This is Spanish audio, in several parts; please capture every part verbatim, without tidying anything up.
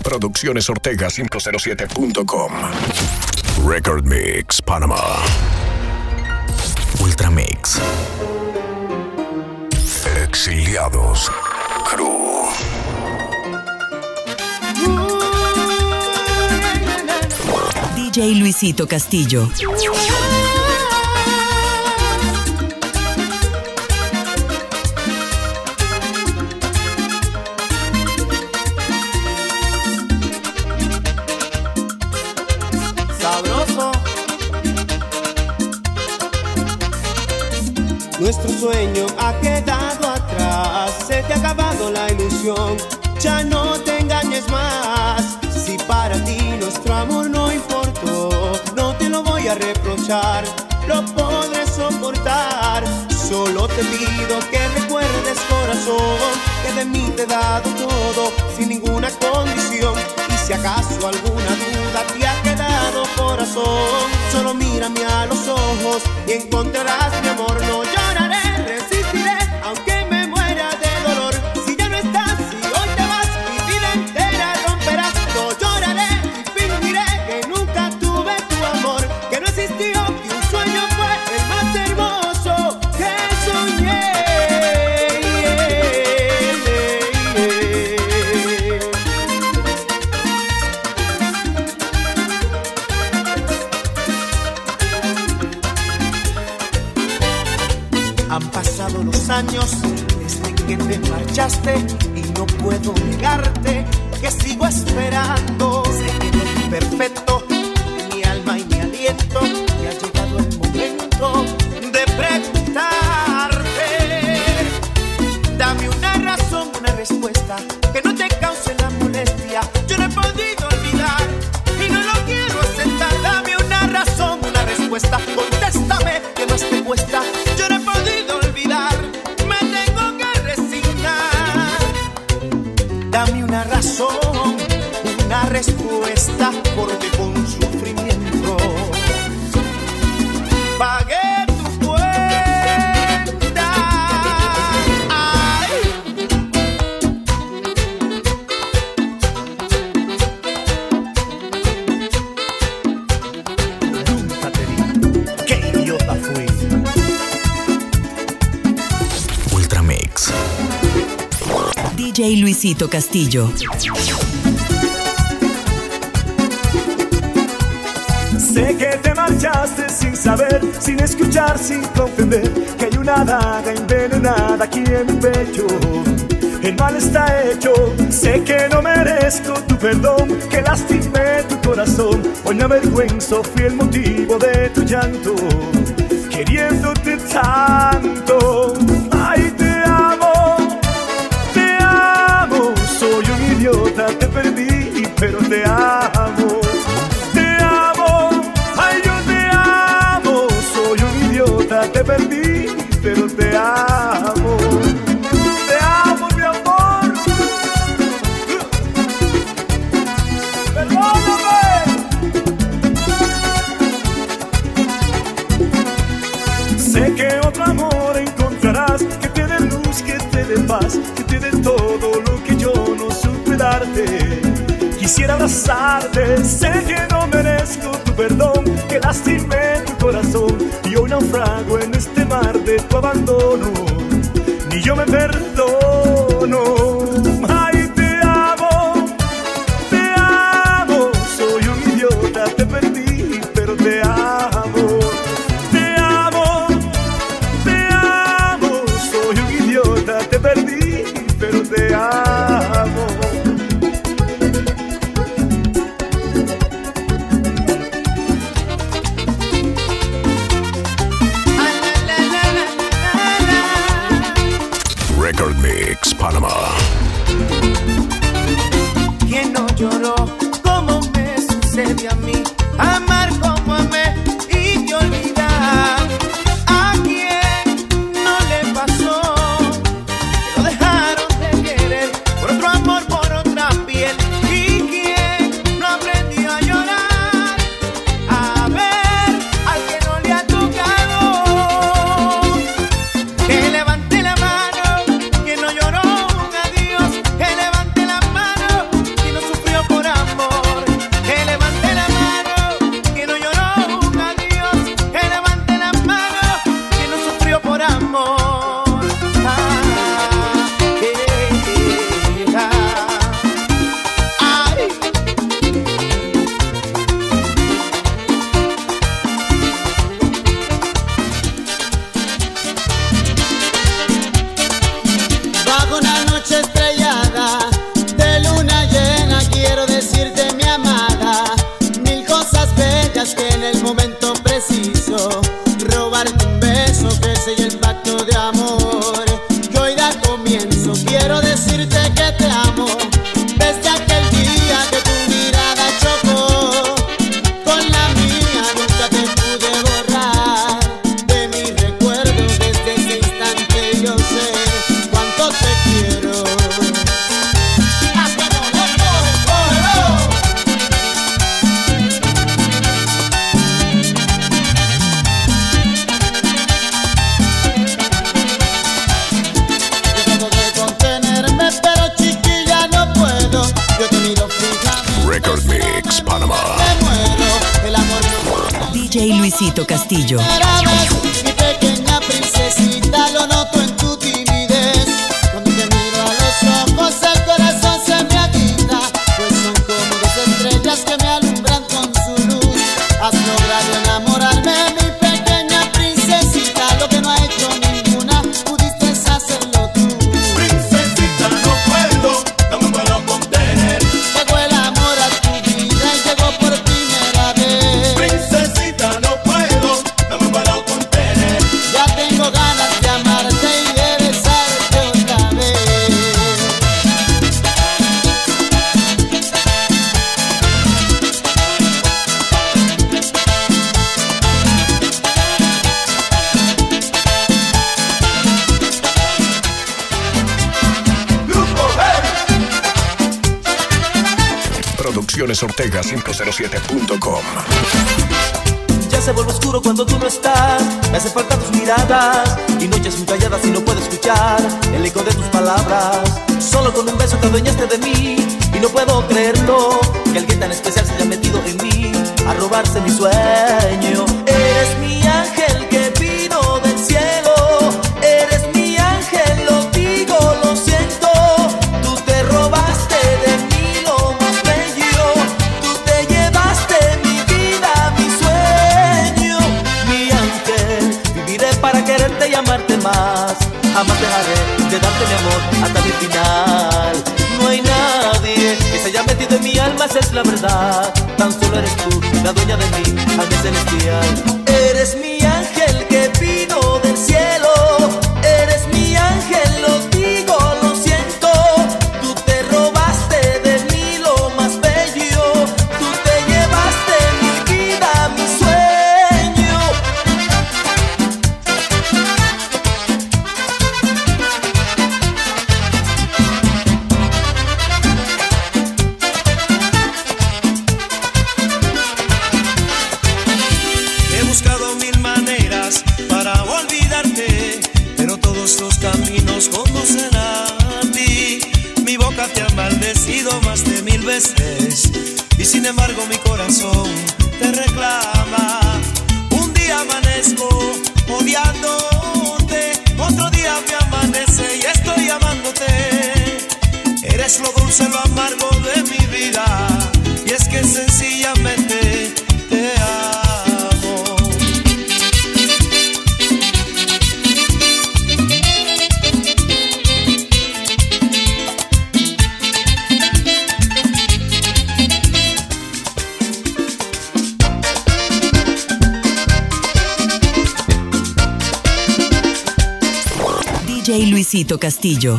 Producciones Ortega cinco cero siete punto com. Record Mix Panamá. Ultramix. Exiliados Crew. D J Luisito Castillo. Sabroso. Nuestro sueño ha quedado atrás, se te ha acabado la ilusión, ya no te engañes más. Si para ti nuestro amor no importó, no te lo voy a reprochar, lo podré soportar. Solo te pido que recuerdes, corazón, que de mí te he dado todo, sin ninguna condición. Y si acaso alguna duda te ha quedado, corazón, solo mírame a los ojos y encontrarás mi amor. No lloraré, resistiré, aunque me muera de dolor. Si ya no estás, si hoy te vas, mi vida entera romperás. No lloraré y fingiré que nunca tuve tu amor, que no existió, que un sueño fue el más hermoso que soñé. Han pasado los años desde que te marchaste y no puedo negarte que sigo esperando. Sé que no es perfecto mi alma y mi aliento, y ha llegado el momento de preguntarte. Dame una razón, una respuesta que no te cause la molestia. Yo no he podido olvidar y no lo quiero aceptar. Dame una razón, una respuesta, contéstame, ¿qué más te cuesta? Yo no he podido olvidar, me tengo que resignar. Dame una razón, una respuesta, porque con sufrimiento pagué tu cuenta. Ay. Nunca te di, qué idiota fui. Ultramix. D J Luisito Castillo. Sé que te marchaste sin saber, sin escuchar, sin comprender que hay una daga envenenada aquí en mi pecho. El mal está hecho, sé que no merezco tu perdón, que lastimé tu corazón. Hoy me avergüenzo, fui el motivo de tu llanto, queriéndote tanto. Ay, te amo, te amo, soy un idiota, te perdí, pero te amo. Te perdí, pero te amo. Te amo, mi amor. Perdóname. Sé que otro amor encontrarás, que te dé luz, que te dé paz, que te dé todo lo que yo no supe darte. Quisiera abrazarte, sé que no merezco tu perdón, que lastimé tu corazón y hoy naufrago en este mar de tu abandono. Ni yo me perdono. Ay, te amo, te amo, soy un idiota, te perdí, pero te amo. Te amo, te amo, soy un idiota, te perdí, pero te amo. Record Mix Panamá. que te amo. Desde aquel día que tu mirada chocó con la mía, nunca te pude borrar de mi recuerdo. Desde ese instante yo sé cuánto te quiero. Record Mix Panama. D J Luisito Castillo. Mi pequeña princesita, lo noto en tu timidez. Cuando te miro a los ojos el corazón se me agita, pues son como dos estrellas que me alumbran con su luz. Has logrado enamorarme, mi pequeña princesita, lo que no ha hecho ninguna, pudiste hacerlo tú. Princesita, no puedo, no me puedo contener. Llegó el amor a tu vida y llegó por primera vez. Princesita, no puedo, no me puedo contener. Ya tengo ganas de amarte y de besarte otra vez. Grupo Hey. Producciones Ortega cinco cero siete punto com. Ya se vuelve oscuro cuando tú no estás. Me hacen falta tus miradas y noches muy calladas y no puedo escuchar el eco de tus palabras. Solo con un beso te adueñaste de mí y no puedo creerlo, que alguien tan especial se haya metido en mí a robarse mi sueño. Eres mi ángel que vino del cielo. Eres mi ángel, lo digo, lo siento. Tú te robaste de mí lo más bello. Tú te llevaste mi vida, mi sueño. Mi ángel, viviré para quererte y amarte más. Jamás dejaré de darte mi amor hasta mi final. No hay nadie que se haya metido en mi alma, esa es la verdad. Tan solo eres tú, la dueña de mí, ángel celestial. Eres mi ángel que vino del cielo. Eres mi ángel, lo digo, lo siento. Tú te robaste de mí lo más bello. Tú te llevaste mi vida, mi sueño. He buscado mil maneras para olvidarte, pero todos los caminos conducen a ti. Mi boca te ha maldecido más de mil veces y sin embargo mi corazón te reclama. Un día amanezco odiándote, otro día me amanece y estoy amándote. Eres lo dulce, lo amargo de mi vida y es que sencillamente te amo. D J Luisito Castillo.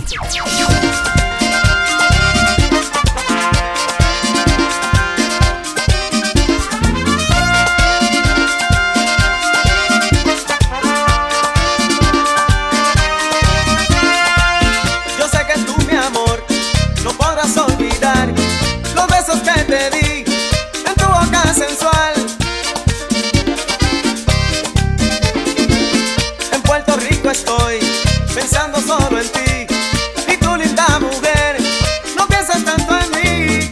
Yo sé que tú, mi amor, no podrás olvidar los besos que te di en tu boca sensual. En Puerto Rico estoy pensando solo en ti y tu linda mujer, no pienses tanto en mí.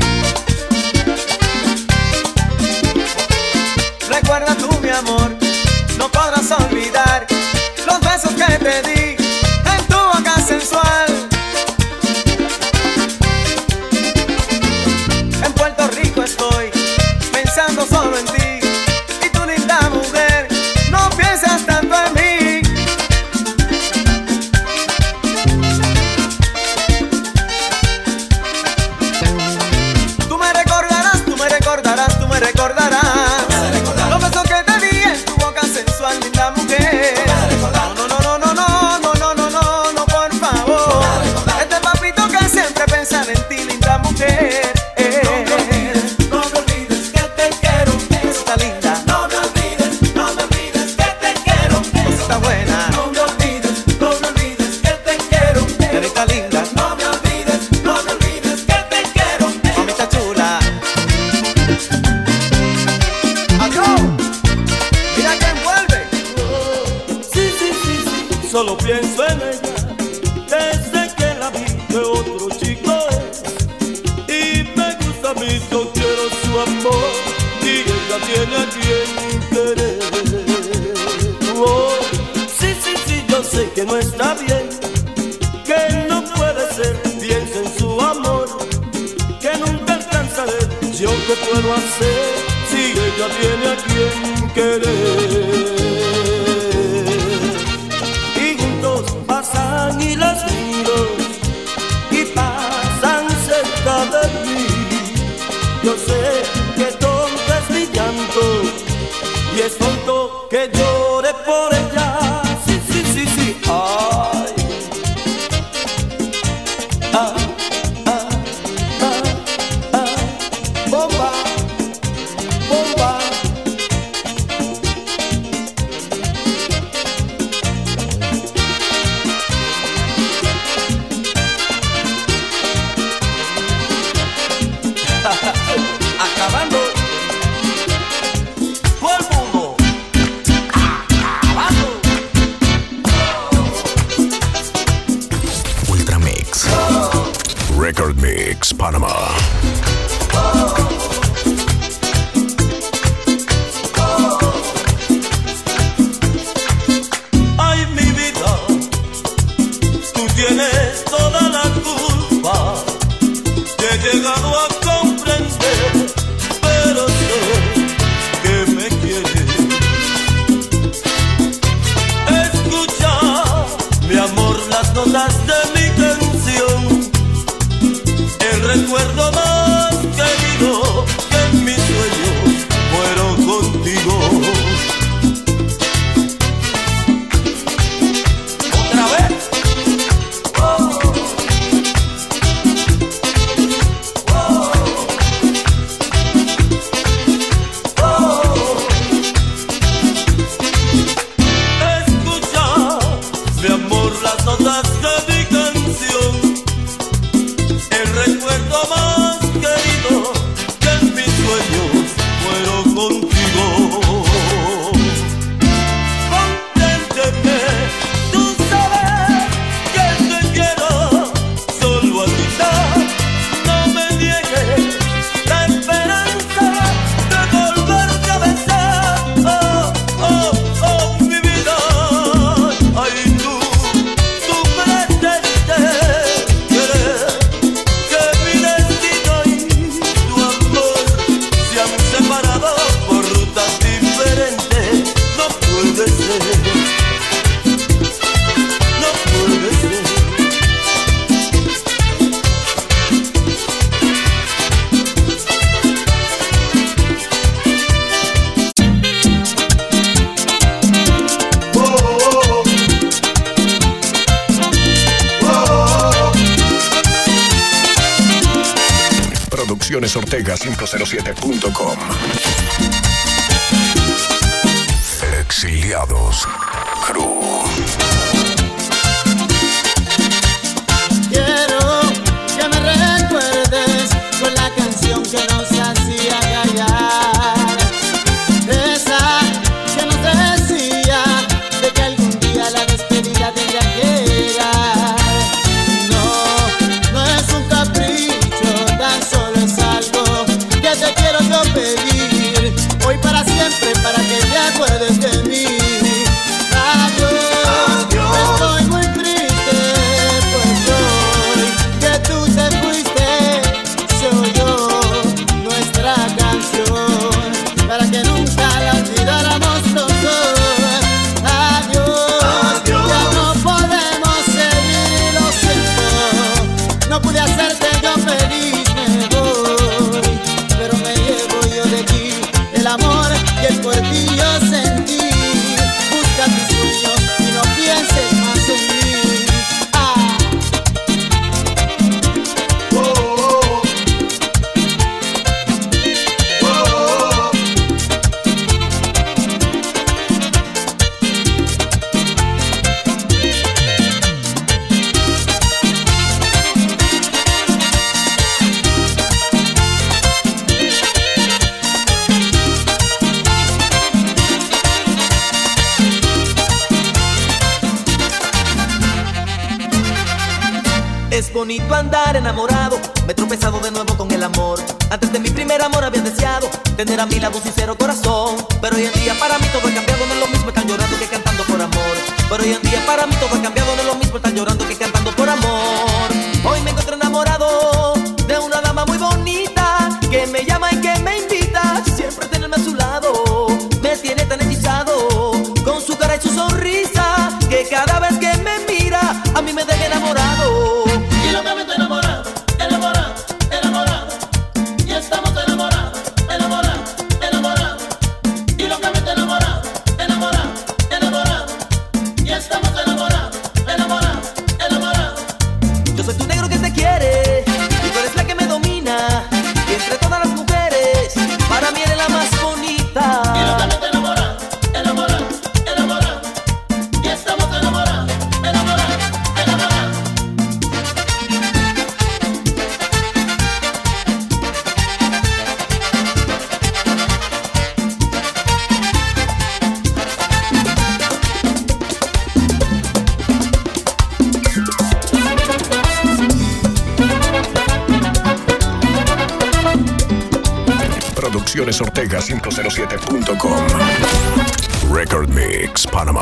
Recuerda tú, mi amor, no podrás olvidar los besos que te di en tu boca sensual. En Puerto Rico solo pienso en ella desde que la vi que otro chico es. Y me gusta a mí, yo quiero su amor y ella tiene a quien querer. Oh, sí, sí, sí, yo sé que no está bien, que no puede ser, piensa en su amor, que nunca alcanzaré. Yo qué puedo hacer si ella tiene a quien querer. Y juntos pasan y las miro y pasan cerca de mí. Yo sé que tonto es mi llanto y es tonto que llore por ella. Sí, sí, sí, sí, ay. Ah, ah, ah, ah. Bomba, bomba. Acabando. Todo el mundo. Acabando. Ultra Mix. Record Mix Panama. Ay, mi vida, tú tienes toda la culpa. Te he llegado a comprender, pero sé que me quieres. Escucha, mi amor, las notas de mi canción, el recuerdo más querido que en mis sueños fueron contigo. Otra vez. Oh. Oh. Oh. Escucha, mi amor, las notas de mi canción, el recuerdo más querido que en mis sueños fueron contigo. Conténteme, tú sabes que te quiero solo a ti. No me niegues la esperanza de volverte a besar. Oh, oh, oh, mi vida. Ay, tú, tú pretendiste querer que mi destino y tu amor se han separado por rutas diferentes. No puede ser, no puede ser. Producciones Ortega cinco cero siete punto com. Exiliados Crew. Quiero que me recuerdes con la canción que nos hacía callar, esa que nos decía de que algún día la despedida tendría que llegar. No, no es un capricho, tan solo es algo que te quiero yo pedir, hoy para siempre, para que te acuerdes de mí. Adiós, estoy muy triste, pues hoy que tú te fuiste, se oyó nuestra canción, para que nunca la olvidáramos los dos. Adiós, ya no podemos seguir, lo siento, no pude hacerte yo feliz, me voy, pero me llevo yo de ti el amor que por ti yo sentí. Busca tus sueños y no pienses más en mí. Ah. Oh, oh, oh. Oh, oh. bonito andar enamorado. Me he tropezado de nuevo con el amor. Antes de mi primer amor había deseado tener a mi lado un sincero corazón. Pero hoy en día para mí todo ha cambiado, no es lo mismo, están llorando que cantando por amor. Pero hoy en día para mí todo ha cambiado, no es lo mismo, están llorando que cantando por amor. Hoy me encuentro enamorado de una dama muy bonita que me llama y que me invita siempre a tenerme a su lado. Me tiene tan hechizado con su cara y su sonrisa que cada vez que me mira a mí me deja enamorado. Y locamente enamorado, enamorado, enamorado. Y estamos enamorados, enamorados, enamorados. Y locamente enamorado, enamorado, enamorado. Y estamos enamorados, enamorados, enamorados. Yo soy tu negro que te quiere y tú eres la que me domina. Y entre todas las mujeres para mí eres la más bonita. Y locamente enamorado, enamorado, enamorado. Y estamos enamorados, enamorados, enamorados. Producciones Ortega cinco cero siete punto com. Record Mix Panamá.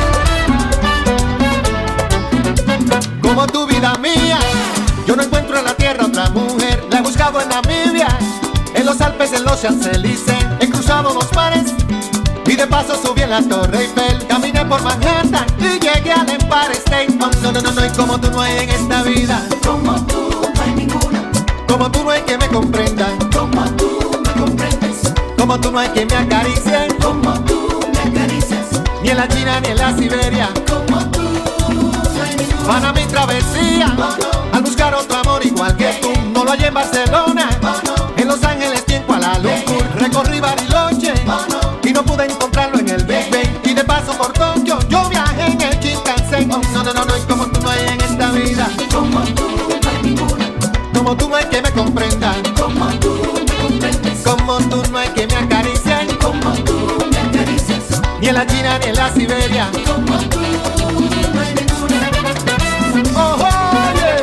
Como tu vida mía, yo no encuentro en la tierra otra mujer. La he buscado en Namibia, en los Alpes, en los Champs-Élysées. He cruzado los mares y de paso subí en la Torre Eiffel. Caminé por Manhattan y llegué al Empire State. Oh, no, no, no, no, y como tú no hay en esta vida. Como tú no hay ninguna. Como tú no hay que me comprendan. Como tú me comprendes. Como tú no hay que me acaricien. Como tú me acaricias. Ni en la China ni en la Siberia. Como tú no hay ninguna. Para mi travesía, Oh, no. al buscar otro amor igual que tú. No lo hallé en Barcelona, Oh, no. en Los Ángeles ni en Kuala Lumpur. Recorrí Bariloche Oh, no. y no pude encontrarlo en el Big Ben. Y de paso por Tokio yo viajé en el Shinkansen. Oh, no, no, no, no, y como tú no hay en esta vida. Como tú no hay ninguna. Como tú no hay que me comprendan. Como tú me comprendes. Como tú no hay que me acaricien. Como tú me acaricias. Ni en la China ni en la Siberia. Como tú no hay ninguna. Oh, oye.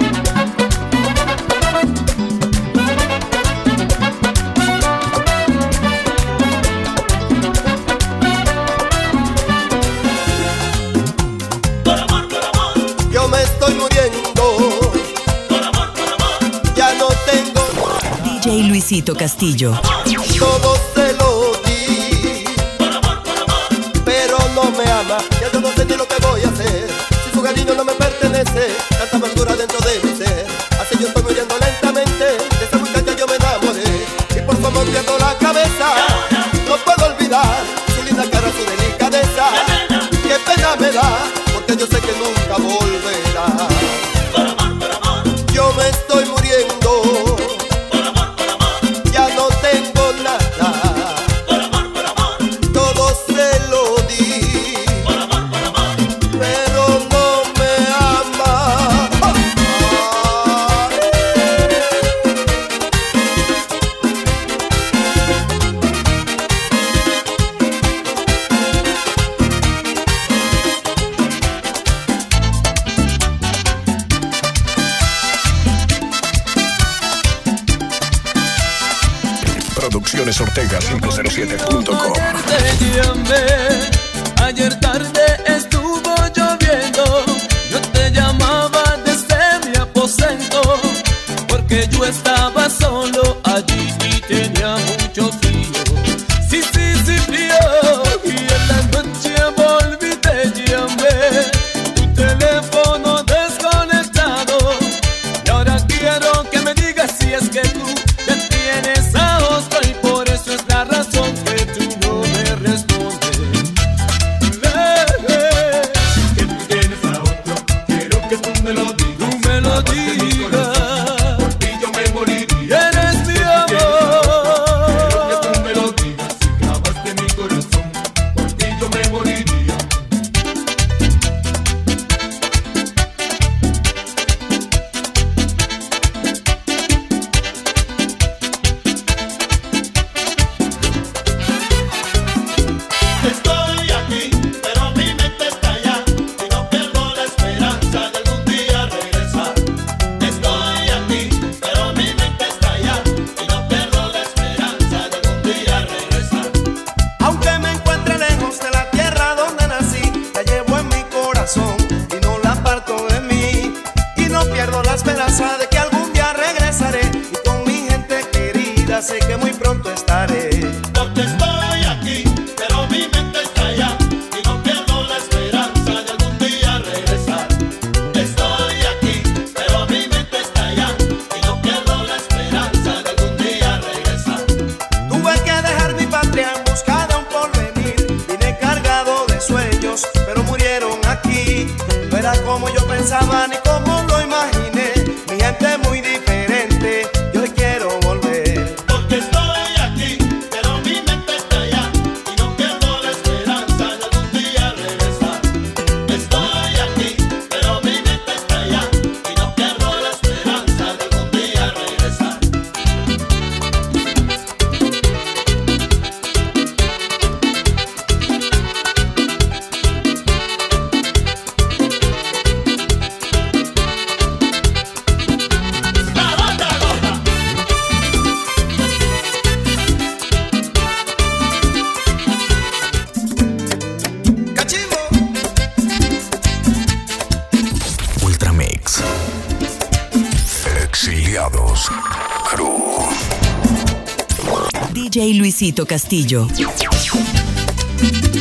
Por amor, por amor. Yo me estoy muriendo, Por amor, por amor. ya no tengo D J Luisito Castillo. todo se lo di, Por amor, por amor. pero no me ama, ya yo no sé ni lo que voy a hacer. Si su cariño no me pertenece, tanta amargura dentro de mi ser. Así yo estoy muriendo lentamente, de esa muchacha yo me enamoré. Y por su amor pierdo la cabeza, no puedo olvidar su linda cara, su delicadeza. Qué pena me da, porque yo sé que nunca volverá. Por amor, por amor. Yo me estoy muriendo, Por amor, por amor. ya no tengo nada, Por amor, por amor. todo se lo di, Por amor, por amor. pero no me ama. Ah. Producciones Ortega cinco cero siete punto com. Ayer te llamé, ayer tarde estuvo lloviendo. Yo te llamaba desde mi aposento, porque yo estaba solo allí y tenía mucho frío. Sí, sí, sí, frío. Y en la noche volví, te llamé, tu teléfono desconectado. Y ahora quiero que me digas si es que tú ya tienes a otro, y por eso es la razón que tú no me respondes. Eh, eh. Que tú tienes a otro, quiero que tú me lo digas. Tú me lo Aparte de mi digas. corazón, por ti yo me moriría. Eres mi Quiero que amor. tú me lo digas, si clavaste mi corazón, por ti yo me moriría. sé que muy pronto estaré. Porque estoy aquí, pero mi mente está allá y no pierdo la esperanza de algún día regresar. Estoy aquí, pero mi mente está allá y no pierdo la esperanza de algún día regresar. Tuve que dejar mi patria en busca de un porvenir. Vine cargado de sueños, pero murieron aquí. No era como yo pensaba ni como lo imaginé. Mi gente muy diferente y hoy quiero volver. Porque estoy aquí, pero mi mente está allá y no pierdo la esperanza de algún día regresar. Estoy aquí, pero mi mente está allá y no pierdo la esperanza de algún día regresar. La banda gorda. ¡Cachimbo! Ultramix. Exiliados. Crew. D J Luisito Castillo.